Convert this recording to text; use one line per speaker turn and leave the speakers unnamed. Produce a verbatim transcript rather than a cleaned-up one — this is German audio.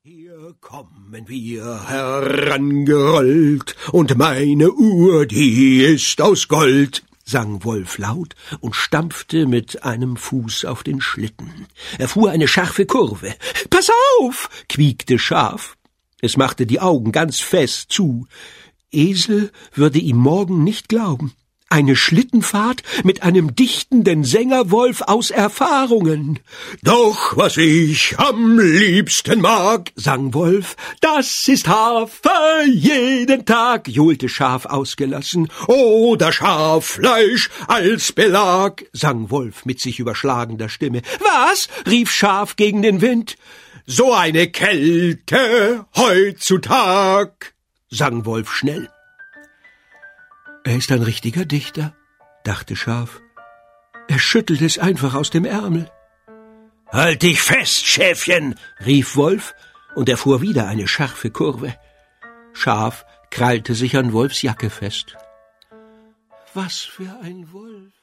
Hier kommen wir herangerollt, und meine Uhr, die ist aus Gold, sang Wolf laut und stampfte mit einem Fuß auf den Schlitten. Er fuhr eine scharfe Kurve. »Pass auf!« quiekte Schaf. Es machte die Augen ganz fest zu. Esel würde ihm morgen nicht glauben. Eine Schlittenfahrt mit einem dichtenden Sängerwolf aus Erfahrungen. »Doch was ich am liebsten mag«, sang Wolf, »das ist Hafer jeden Tag«, johlte Schaf ausgelassen. »Oder Schaffleisch als Belag«, sang Wolf mit sich überschlagender Stimme. »Was?« rief Schaf gegen den Wind. »So eine Kälte heutzutage«, sang Wolf schnell. »Er ist ein richtiger Dichter«, dachte Schaf. »Er schüttelt es einfach aus dem Ärmel.« »Halt dich fest, Schäfchen«, rief Wolf, und er fuhr wieder eine scharfe Kurve. Schaf krallte sich an Wolfs Jacke fest. »Was für ein Wolf!«